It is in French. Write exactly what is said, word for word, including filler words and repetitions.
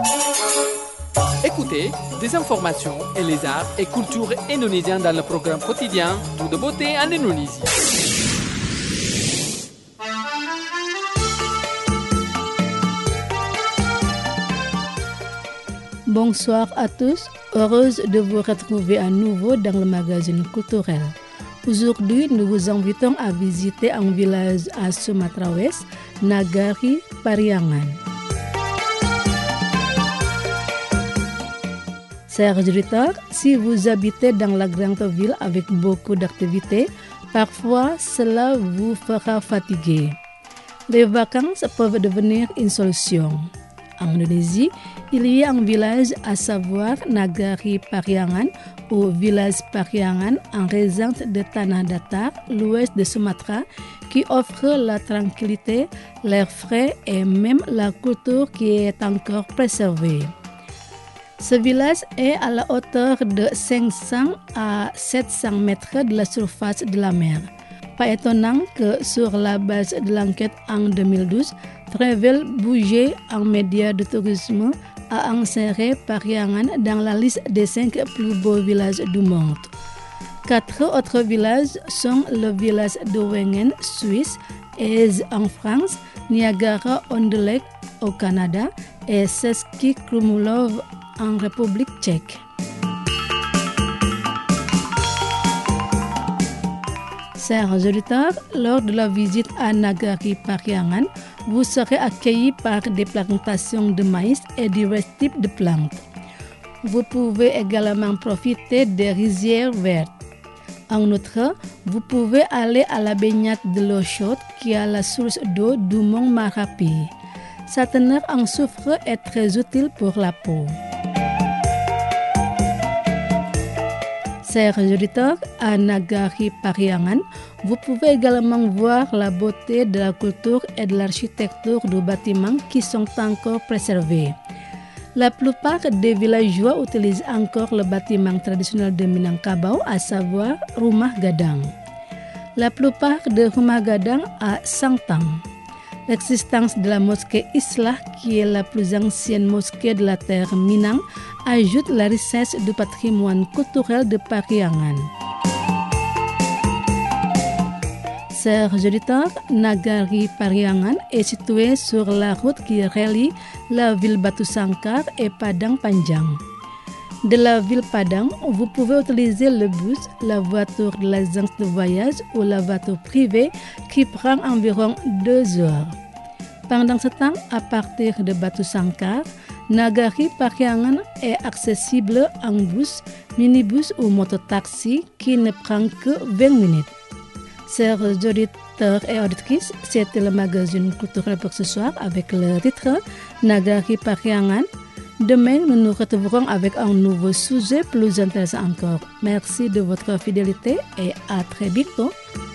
Écoutez des informations et les arts et cultures indonésiens dans le programme quotidien Tout de beauté en Indonésie. Bonsoir à tous, heureuse de vous retrouver à nouveau dans le magazine culturel. Aujourd'hui, nous vous invitons à visiter un village à Sumatra West, Nagari Pariangan. Chers auditeurs, si vous habitez dans la grande ville avec beaucoup d'activités, parfois cela vous fera fatiguer. Les vacances peuvent devenir une solution. En Indonésie, il y a un village à savoir Nagari Pariangan ou village Pariangan en région de Tanah Datar, l'ouest de Sumatra, qui offre la tranquillité, l'air frais et même la culture qui est encore préservée. Ce village est à la hauteur de cinq cents à sept cents mètres de la surface de la mer. Pas étonnant que sur la base de l'enquête en deux mille douze, Travel Bouger, un média de tourisme, a inséré Pariangan dans la liste des cinq plus beaux villages du monde. Quatre autres villages sont le village de Wengen, Suisse, Eze en France, Niagara-on-the-Lake au Canada et Český Krumlov en République tchèque. Chers auditeurs, lors de la visite à Nagari Pariangan, vous serez accueillis par des plantations de maïs et divers types de plantes. Vous pouvez également profiter des rizières vertes. En outre, vous pouvez aller à la baignade de l'eau chaude qui est à la source d'eau du mont Marapi. Sa teneur en soufre est très utile pour la peau. Chers auditeurs, à Nagari Pariangan, vous pouvez également voir la beauté de la culture et de l'architecture des bâtiments qui sont encore préservés. La plupart des villageois utilisent encore le bâtiment traditionnel de Minangkabau, à savoir Rumah Gadang. La plupart des Rumah Gadang a cent ans. L'existence de la mosquée Islah, qui est la plus ancienne mosquée de la terre Minang, ajoute la richesse du patrimoine culturel de Pariangan. Chers auditeurs, Nagari Pariangan est situé sur la route qui relie la ville Batu Sangkar et Padang Panjang. De la ville Padang, vous pouvez utiliser le bus, la voiture de l'agence de voyage ou la voiture privée qui prend environ deux heures. Pendant ce temps, à partir de Batu Sangkar, Nagari Pariangan est accessible en bus, minibus ou mototaxi qui ne prend que vingt minutes. Chers auditeurs et auditrices, c'était le magazine culturel pour ce soir avec le titre Nagari Pariangan. Demain, nous nous retrouverons avec un nouveau sujet plus intéressant encore. Merci de votre fidélité et à très bientôt.